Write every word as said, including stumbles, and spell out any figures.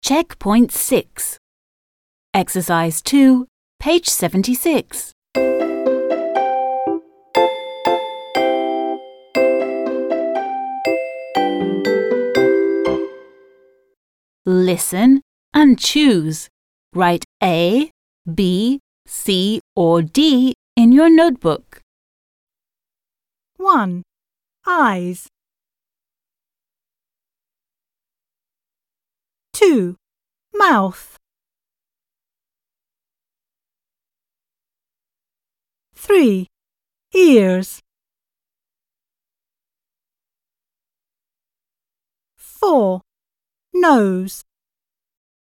Checkpoint six. Exercise two, page seventy-six. Listen and choose. Write A, B, C or D in your notebook. one. Eyes. two. Mouth. three. Ears. four. Nose.